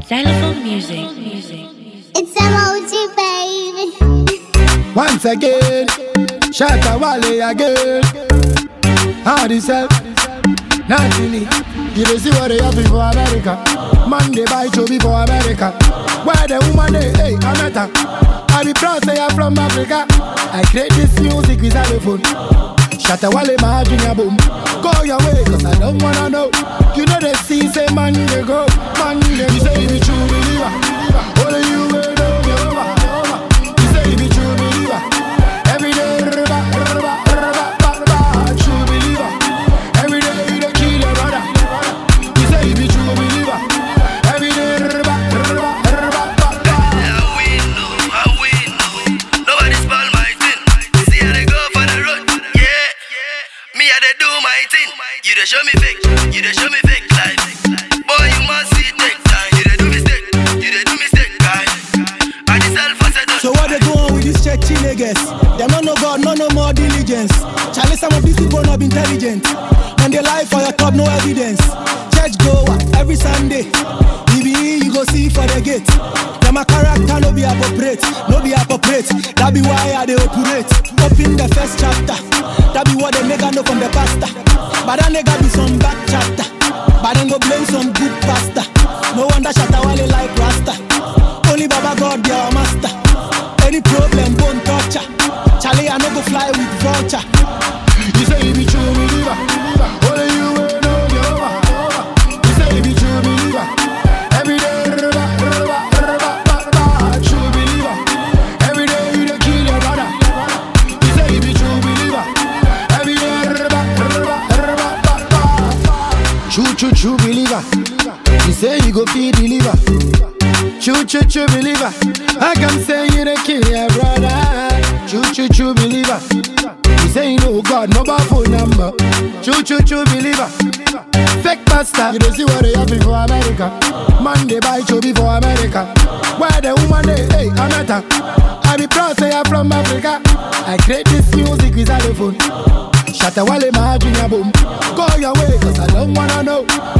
Xylophone music. It's emoji, baby. Once again, Shatta Wale again. Hard yourself, nothing. You don't see what they have for America. Man, they buy Chobi for America. Where the woman they, hey, I met her. I be proud say I'm from Africa. I create this music with xylophone. Shatta Wale, my junior boom. Go your way, cause I don't wanna know. You know they see, say man, they go. Man, they you say you be true believer. Only you will know me over. You say you be true believer. Every day, true believer. Every day you dey kill your brother. You say you be true believer. Every day, I win. Nobody spoil my thing. See how they go for the road. Yeah. Me I dey do my thing. You dey show me fake. You dey show me fake life. Boy, you must see take time. You dey do mistake, guy. I dey sell for settle. So what they go on with these churchy niggas? They don't know God, no more diligence. Charlie, some of these people not intelligent. And they lie for your top, no evidence. Church goer every Sunday. EBE you go see for the gate. Them a character no be appropriate. That be why I they operate. Open the first chapter. That be what the nigga know from the pastor. But that nigga be some back chapter. But then go blame some good pastor. No wonder Shatta Wale like Rasta. Only Baba God be our master. Any problem, bone torture. Charlie, I no go fly with vulture. you say you be true believer. Only you will know me over. You say you be true believer. Every day, true believer. Every day you dey kill your brother. You say you be true believer. Every day, true believer. You say you go feed the liver. True believer. I can say you dey kill your brother. True believer. You say you know God, no bar phone number. True believer. Fake pastor. You don't see what they have for America. Man, they buy Chobi for America. Where the woman they, hey, I met her. I be proud say I'm from Africa. I create this music with xylophone. Shatta Wale, my junior boom. Go your way, cause I don't wanna know.